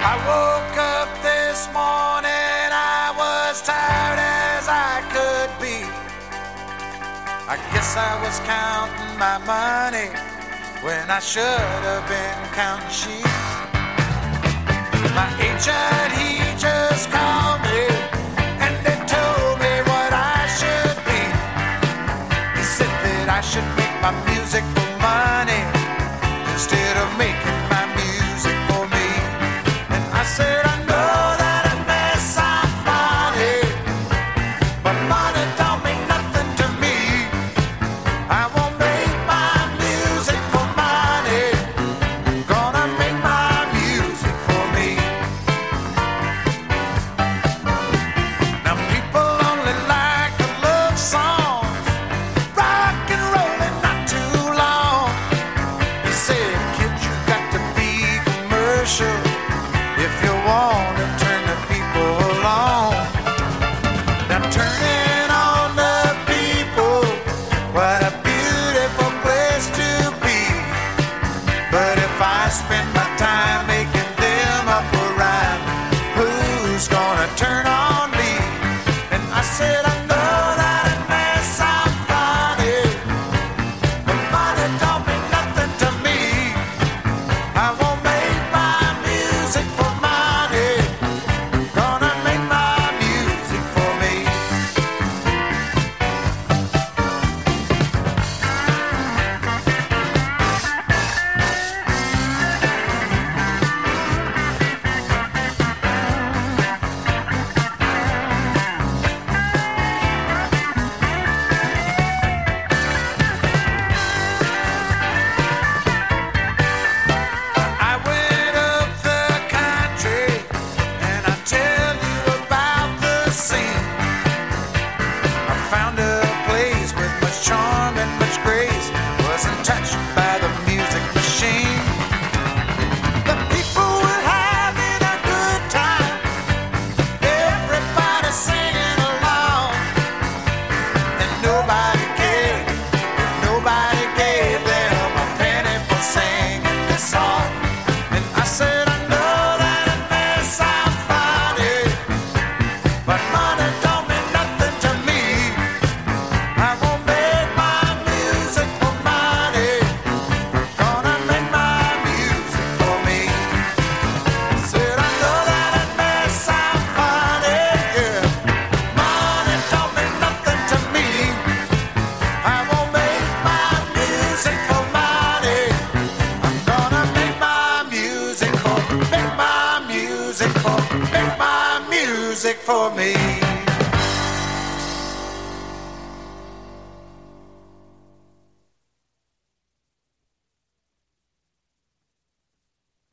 I woke up this morning, I was tired as I could be. I guess I was counting my money when I should have been counting sheep. My agent, he just called me and they told me what I should be. He said that I should make my music for money instead of making my music for me. And I said, I know that it may sound funny, but money don't mean nothing to me. I won't make my music for money, gonna make my music for me. Now people only like the love songs, rock and rollin' not too long. He said, kid, you got to be commercial if you want to turn the people on. Now turning on the people, what a beautiful place to be. But if I spend my time making them up a rhyme, who's gonna turn on me? And I said, I know that it may sound funny, but money don't mean nothing to me. I won't make my music for money, gonna make my music for me. I went up the country and I tell you about the scene. I found a place with much charm and much grace, wasn't touched by the music machine. The people were having a good time, everybody singing along, and nobody cared, nobody gave them a penny for singing this song. And I said, I know that it may sound funny, but money don't mean nothing to me. I won't make my music for money, gonna make my music for me. Said, I know that it may sound funny, yeah, money don't mean nothing to me. I won't make my music for money, I'm gonna make my music for, make my music for, make my music for me.